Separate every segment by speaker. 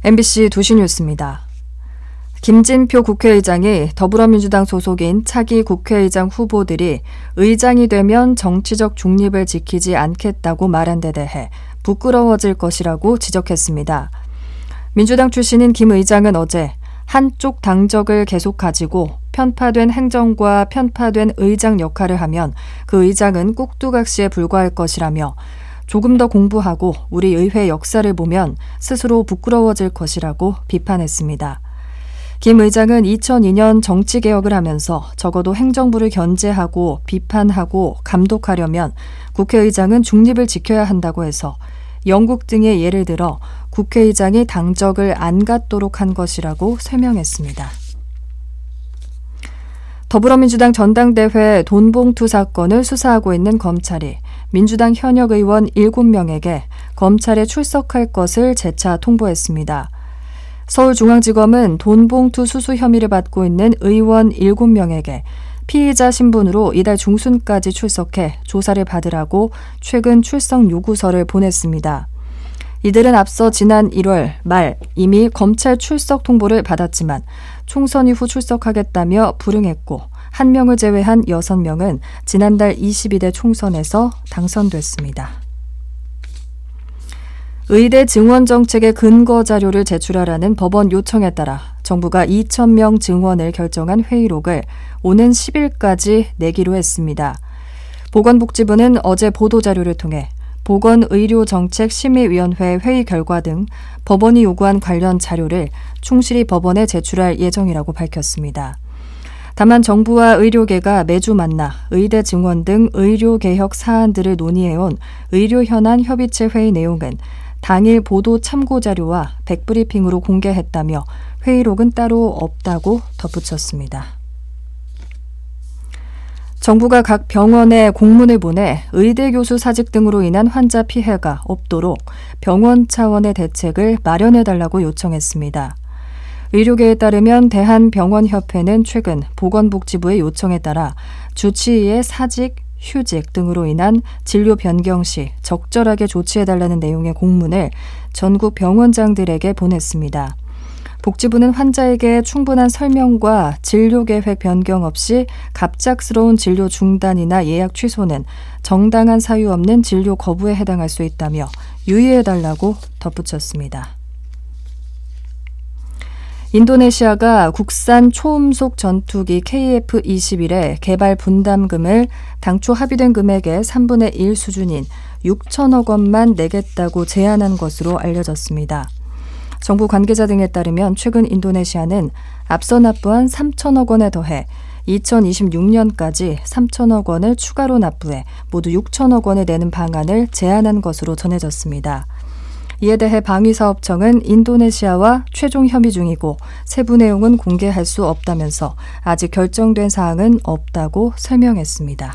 Speaker 1: MBC 2시 뉴스입니다. 김진표 국회의장이 더불어민주당 소속인 차기 국회의장 후보들이 의장이 되면 정치적 중립을 지키지 않겠다고 말한 데 대해 부끄러워질 것이라고 지적했습니다. 민주당 출신인 김 의장은 어제 한쪽 당적을 계속 가지고 편파된 행정과 편파된 의장 역할을 하면 그 의장은 꼭두각시에 불과할 것이라며 조금 더 공부하고 우리 의회 역사를 보면 스스로 부끄러워질 것이라고 비판했습니다. 김 의장은 2002년 정치개혁을 하면서 적어도 행정부를 견제하고 비판하고 감독하려면 국회의장은 중립을 지켜야 한다고 해서 영국 등의 예를 들어 국회의장이 당적을 안 갖도록 한 것이라고 설명했습니다. 더불어민주당 전당대회 돈봉투 사건을 수사하고 있는 검찰이 민주당 현역 의원 7명에게 검찰에 출석할 것을 재차 통보했습니다. 서울중앙지검은 돈봉투 수수 혐의를 받고 있는 의원 7명에게 피의자 신분으로 이달 중순까지 출석해 조사를 받으라고 최근 출석 요구서를 보냈습니다. 이들은 앞서 지난 1월 말 이미 검찰 출석 통보를 받았지만 총선 이후 출석하겠다며 불응했고 1명을 제외한 6명은 지난달 22대 총선에서 당선됐습니다. 의대 증원 정책의 근거 자료를 제출하라는 법원 요청에 따라 정부가 2,000명 증원을 결정한 회의록을 오는 10일까지 내기로 했습니다. 보건복지부는 어제 보도자료를 통해 보건의료정책심의위원회 회의 결과 등 법원이 요구한 관련 자료를 충실히 법원에 제출할 예정이라고 밝혔습니다. 다만 정부와 의료계가 매주 만나 의대 증원 등 의료개혁 사안들을 논의해온 의료현안협의체 회의 내용은 당일 보도 참고자료와 백브리핑으로 공개했다며 회의록은 따로 없다고 덧붙였습니다. 정부가 각 병원에 공문을 보내 의대 교수 사직 등으로 인한 환자 피해가 없도록 병원 차원의 대책을 마련해달라고 요청했습니다. 의료계에 따르면 대한병원협회는 최근 보건복지부의 요청에 따라 주치의의 사직, 휴직 등으로 인한 진료 변경 시 적절하게 조치해달라는 내용의 공문을 전국 병원장들에게 보냈습니다. 복지부는 환자에게 충분한 설명과 진료계획 변경 없이 갑작스러운 진료 중단이나 예약 취소는 정당한 사유 없는 진료 거부에 해당할 수 있다며 유의해달라고 덧붙였습니다. 인도네시아가 국산 초음속 전투기 KF-21의 개발 분담금을 당초 합의된 금액의 3분의 1 수준인 6천억 원만 내겠다고 제안한 것으로 알려졌습니다. 정부 관계자 등에 따르면 최근 인도네시아는 앞서 납부한 3천억 원에 더해 2026년까지 3천억 원을 추가로 납부해 모두 6천억 원을 내는 방안을 제안한 것으로 전해졌습니다. 이에 대해 방위사업청은 인도네시아와 최종 협의 중이고 세부 내용은 공개할 수 없다면서 아직 결정된 사항은 없다고 설명했습니다.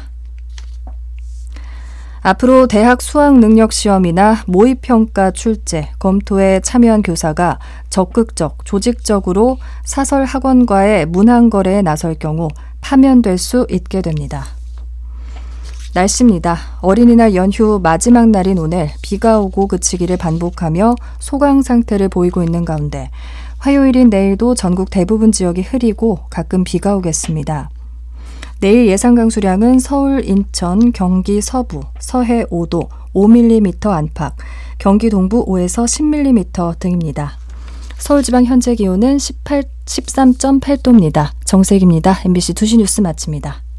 Speaker 1: 앞으로 대학 수학능력시험이나 모의평가 출제, 검토에 참여한 교사가 적극적, 조직적으로 사설학원과의 문항거래에 나설 경우 파면될 수 있게 됩니다. 날씨입니다. 어린이날 연휴 마지막 날인 오늘 비가 오고 그치기를 반복하며 소강 상태를 보이고 있는 가운데 화요일인 내일도 전국 대부분 지역이 흐리고 가끔 비가 오겠습니다. 내일 예상 강수량은 서울, 인천, 경기 서부, 서해 5도, 5mm 안팎, 경기 동부 5에서 10mm 등입니다. 서울 지방 현재 기온은 13.8도입니다. 정세기입니다. MBC 2시 뉴스 마칩니다.